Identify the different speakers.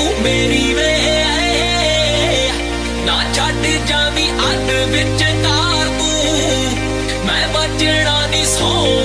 Speaker 1: तू मेरी वे ना छड्ड जावी अध विच तार तू मैं बचना नी सौ